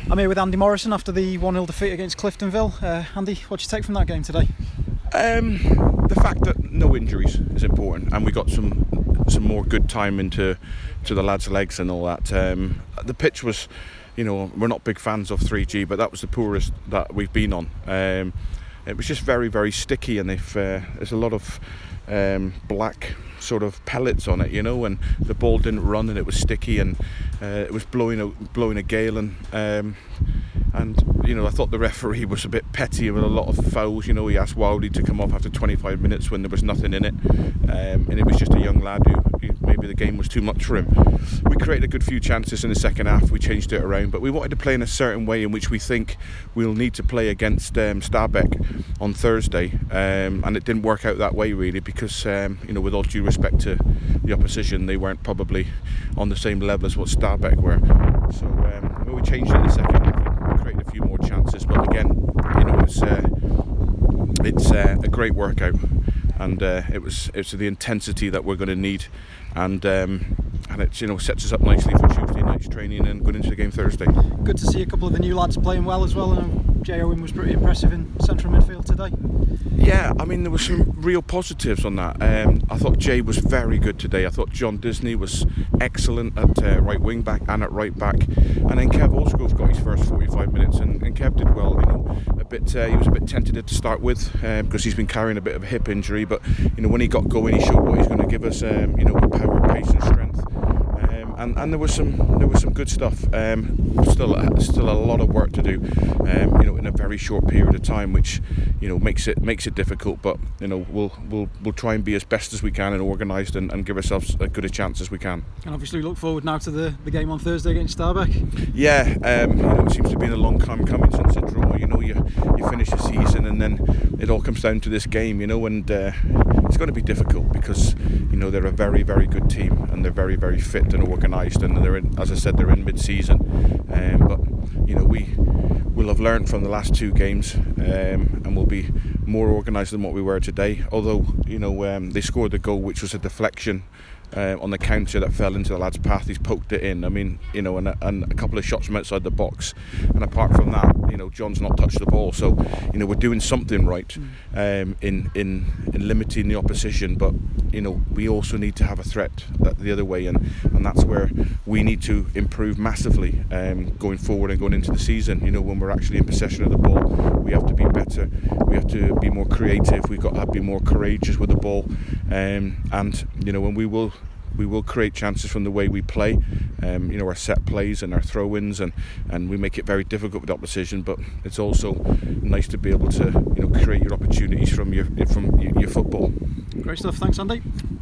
I'm here with Andy Morrison after the 1-0 defeat against Cliftonville. Andy, what do you take from that game today? The fact that no injuries is important, and we got some more good time into the lads' legs and all that. The pitch was, we're not big fans of 3G, but that was the poorest that we've been on. It was just very, very sticky, and there's a lot of black sort of pellets on it, and the ball didn't run, and it was sticky, and it was blowing a gale, and I thought the referee was a bit petty with a lot of fouls. He asked Wildy to come off after 25 minutes when there was nothing in it, and it was just a young lad who maybe the game was too much for him. We created a good few chances in the second half. We changed it around, but we wanted to play in a certain way in which we think we'll need to play against Stabæk on Thursday, and it didn't work out that way really, because with all due respect to the opposition, they weren't probably on the same level as what Stabæk were. So we changed it in the second half. We created a few more chances, but again, it's a great workout, and it's the intensity that we're going to need, and it sets us up nicely for Tuesday night's training and going into the game Thursday. Good to see a couple of the new lads playing well as well. I know Jay Owen was pretty impressive in central midfield today. Yeah, there were some real positives on that. I thought Jay was very good today. I thought John Disney was excellent at right wing back and at right back, and then Kev Olsgrove got his first 45 minutes, and Kev did well. He was a bit tentative to start with because he's been carrying a bit of a hip injury, but when he got going, he showed what he's going to give us. With power, pace, and strength. And there was some good stuff. Still a lot of work to do. In a very short period of time, which makes it difficult. But we'll try and be as best as we can and organised and give ourselves as good a chance as we can. And obviously look forward now to the game on Thursday against Stabæk. Yeah, it seems to have been a long time coming since a draw. You finish the season and then it all comes down to this game. And it's going to be difficult because they're a very, very good team, and they're very, very fit and organised, and they're in mid-season. But we will have learned from the last two games, and we'll be more organised than what we were today. Although they scored the goal, which was a deflection on the counter that fell into the lad's path. He's poked it in. And a couple of shots from outside the box. And apart from that, John's not touched the ball. So we're doing something right in limiting the opposition. But we also need to have a threat the other way, and that's where we need to improve massively going forward and going into the season. When we're actually in possession of the ball, we have to be better. We have to be more creative. We've got to be more courageous with the ball, and when we will create chances from the way we play, our set plays and our throw-ins, and we make it very difficult with the opposition. But it's also nice to be able to create your opportunities from your football. Great stuff. Thanks, Andy.